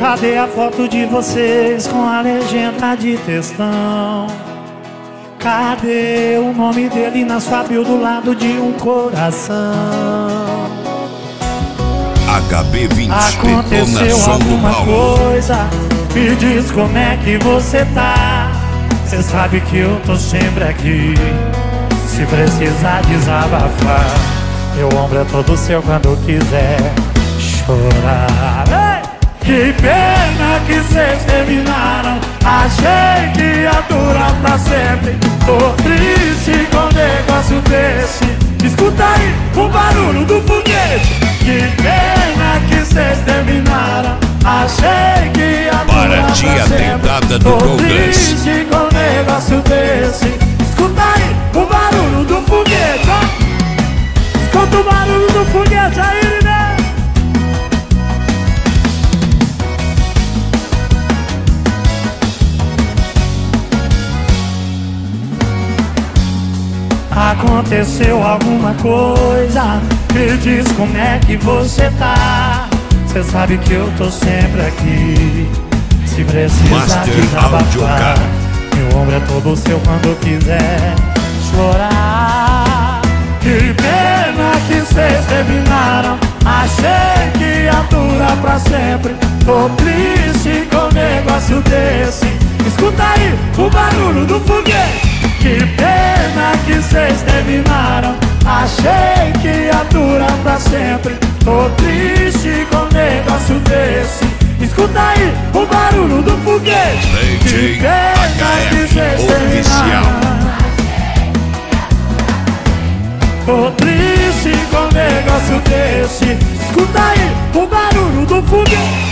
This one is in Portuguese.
Cadê a foto de vocês com a legenda de textão? Cadê o nome dele na sua bio do lado de um coração? HB20 Aconteceu alguma coisa? Me diz como é que você tá. Cê sabe que eu tô sempre aqui, se precisar desabafar. Meu ombro é todo seu quando quiser chorar. Ei! Que pena que cês terminaram. Achei que ia durar pra sempre. Tô triste com um negócio desse. Escuta aí o barulho do foguete. Que pena que cês terminaram. Achei que ia durar pra sempre. Tô triste com um negócio desse. Escuta aí o barulho do foguete, ó. Escuta o barulho do foguete aí, né? Aconteceu alguma coisa? Me diz como é que você tá. Cê sabe que eu tô sempre aqui, se precisar desabafar. Meu ombro é todo seu quando quiser chorar. Que pena que cês terminaram. Achei que ia durar pra sempre. Tô triste com um negócio desse. Escuta aí o barulho do foguete. Que pena que cês terminaram. Achei que ia durar pra sempre. Tô triste com um negócio desse. Escuta aí o barulho do foguete. Que pena que cês terminaram. Tô triste com um negócio desse. Escuta aí o barulho do foguete.